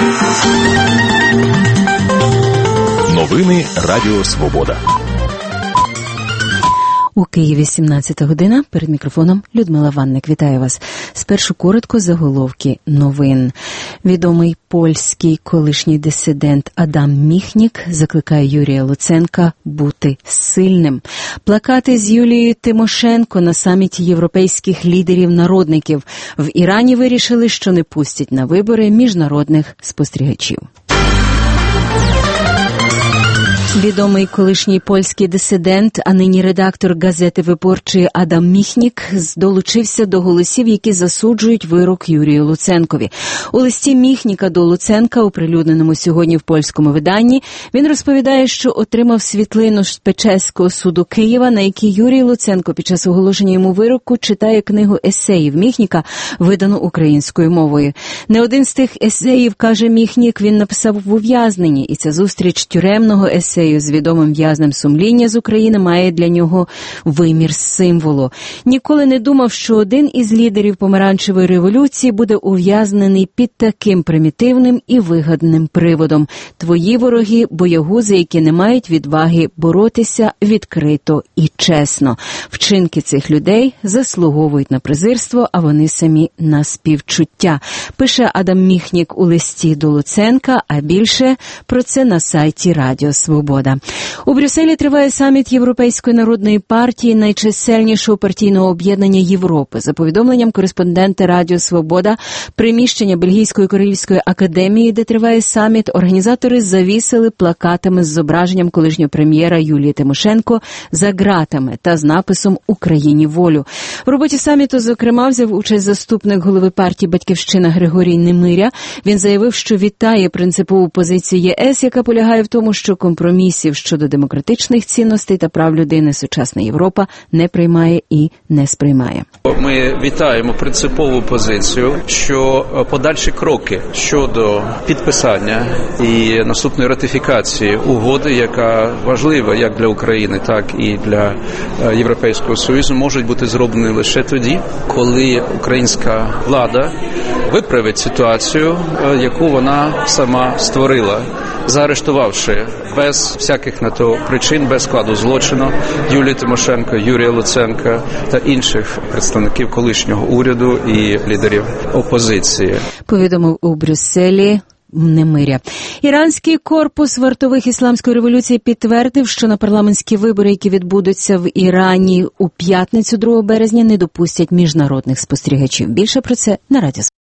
Новини Радіо Свобода. У Києві 17 година. Перед мікрофоном Людмила Ванник. Вітаю вас. Спершу коротко заголовки новин. Відомий польський колишній дисидент Адам Міхнік закликає Юрія Луценка бути сильним. Плакати з Юлією Тимошенко на саміті європейських лідерів-народників. В Ірані вирішили, що не пустять на вибори міжнародних спостерігачів. Відомий колишній польський дисидент, а нині редактор газети «Виборчий» Адам Міхнік долучився до голосів, які засуджують вирок Юрію Луценкові. У листі Міхніка до Луценка, оприлюдненому сьогодні в польському виданні, він розповідає, що отримав світлину з Печерського суду Києва, на якій Юрій Луценко під час оголошення йому вироку читає книгу есеїв Міхніка, видану українською мовою. Не один з тих есеїв, каже Міхнік, він написав в ув'язненні, і ця зустріч тюремного есею з відомим в'язнем сумління з України має для нього вимір символу. Ніколи не думав, що один із лідерів помаранчевої революції буде ув'язнений під таким примітивним і вигадним приводом. Твої вороги – боягузи, які не мають відваги боротися відкрито і чесно. Вчинки цих людей заслуговують на презирство, а вони самі на співчуття. Пише Адам Міхнік у листі до Луценка, а більше про це на сайті Радіо Свобода. У Брюсселі триває саміт Європейської народної партії, найчисельнішого партійного об'єднання Європи. За повідомленням кореспондента Радіо Свобода, приміщення Бельгійської королівської академії, де триває саміт, організатори завісили плакатами з зображенням колишнього прем'єра Юлії Тимошенко за ґратами та з написом «Україні волю». В роботі саміту, зокрема, взяв участь заступник голови партії «Батьківщина» Григорій Немиря. Він заявив, що вітає принципову позицію ЄС, яка полягає в тому, що компромісів щодо демократичних цінностей та прав людини сучасна Європа не приймає і не сприймає. Ми вітаємо принципову позицію, що подальші кроки щодо підписання і наступної ратифікації угоди, яка важлива як для України, так і для Європейського Союзу, можуть бути зроблені лише тоді, коли українська влада виправить ситуацію, яку вона сама створила, заарештувавши без всяких на то причин, без складу злочину Юлію Тимошенко, Юрія Луценка та інших представників колишнього уряду і лідерів опозиції. Повідомив у Брюсселі Немиря. Іранський корпус вартових ісламської революції підтвердив, що на парламентські вибори, які відбудуться в Ірані у п'ятницю 2 березня, не допустять міжнародних спостерігачів. Більше про це на Радіо.